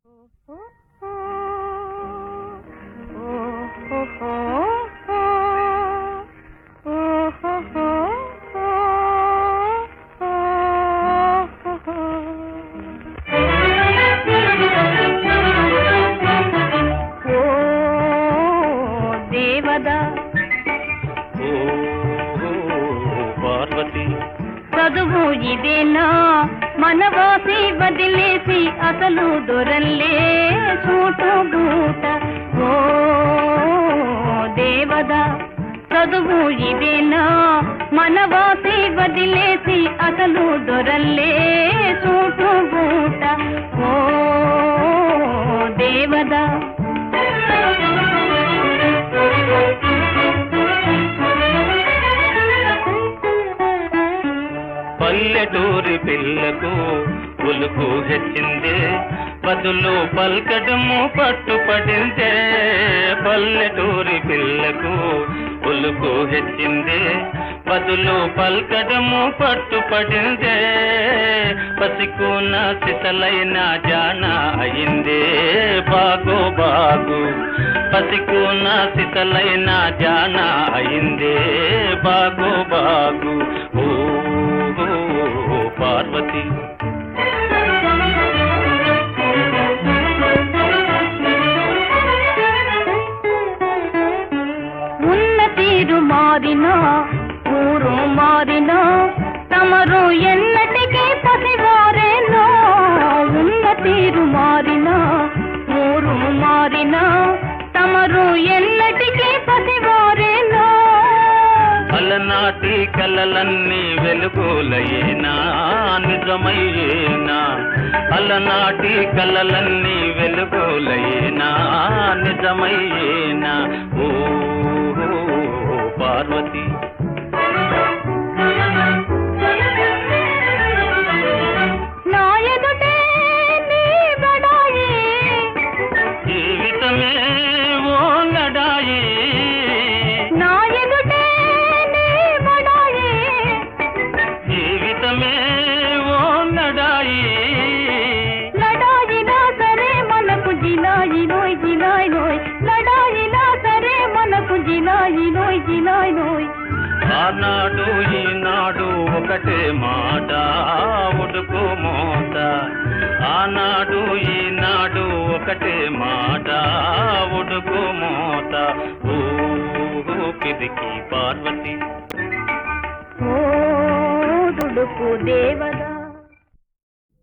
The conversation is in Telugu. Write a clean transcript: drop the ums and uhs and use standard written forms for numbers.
చదువు ఇదేనా మనవాసి వదిలేసి అసలు దొరల్లే చూటు బూట. ఓ దేవదా చదువు ఇదేనా మనవాసి వదిలేసి అసలు దొరల్లే చూటు బూట. ఓ దేవదా పల్లెటూరి పిల్లకు ఉలుకు హెచ్చిందే బదులు పల్కడము పట్టుపడిందే. పల్లెటూరి పిల్లకు ఉలుకు హెచ్చిందే బదులు పల్కడము పట్టుపడిందే. పసికున్న సిసలైన జాన అయిందే బాగు బాగు. పసికున్న సిసలైన జాన అయిందే బాగు బాగు. ఓ పార్వతి ఉన్న తీరు మారినా ఊరు మారినా తమరు ఎన్నటికీ పసివారేనో. ఉన్న తీరు మారినా ఊరు మారినా తమరు ఎన్నటికీ పసివారేనో. అలనాటి కలలన్నీ వెలుగులయేనా నిజమయ్యేనా. అలనాటి కలలన్నీ వెలుగులయేనా నిజమయ్యేనా. ఓ పార్వతి నా ఎదుటే నీ బడాయి జీవితమే ఓ లడాయి. నా ఎదుటే నీ బడాయి జీవితమే ఓ లడాయి. లడాయినా సరే మనకు జిలాయి నోయ్ జిలాయి నోయ్. లడాయినా సరే మనకు జిలాయి నోయ్ జిలాయి నోయ్. ఆనాడు ఈనాడు ఒకటే మాట ఉడుకు మోత. ఆనాడు ఈనాడు ఒకటే మాట ఉడుకు మోత. ఓ పిరికి పార్వతి ఓ దుడుకు దేవ